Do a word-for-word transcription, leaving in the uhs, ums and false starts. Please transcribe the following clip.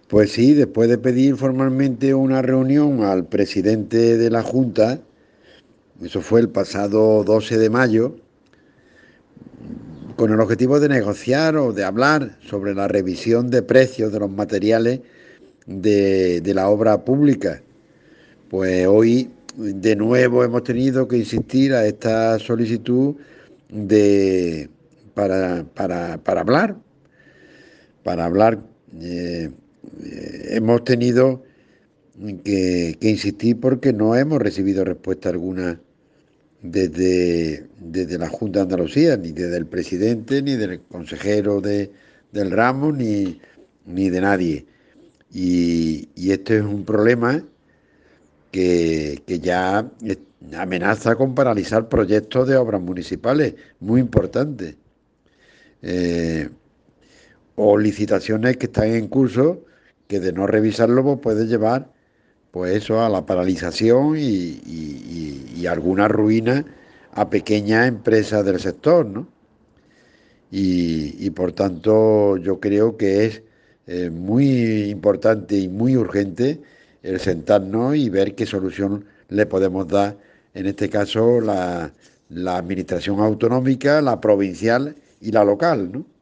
Pues sí, después de pedir formalmente una reunión al presidente de la Junta, eso fue el pasado doce de mayo, con el objetivo de negociar o de hablar sobre la revisión de precios de los materiales de, de la obra pública. Pues hoy de nuevo hemos tenido que insistir a esta solicitud de, para, para, para hablar, para hablar. Eh, eh, hemos tenido que, que insistir porque no hemos recibido respuesta alguna desde, desde la Junta de Andalucía, ni desde el presidente, ni del consejero de, del ramo, ni, ni de nadie. Y, y esto es un problema que, que ya amenaza con paralizar proyectos de obras municipales muy importantes. Eh, o licitaciones que están en curso, que de no revisarlo pues, puede llevar pues eso a la paralización y, y, y, y alguna ruina a pequeñas empresas del sector, ¿no? Y, y por tanto yo creo que es eh, muy importante y muy urgente el sentarnos y ver qué solución le podemos dar, en este caso la, la administración autonómica, la provincial y la local, ¿no?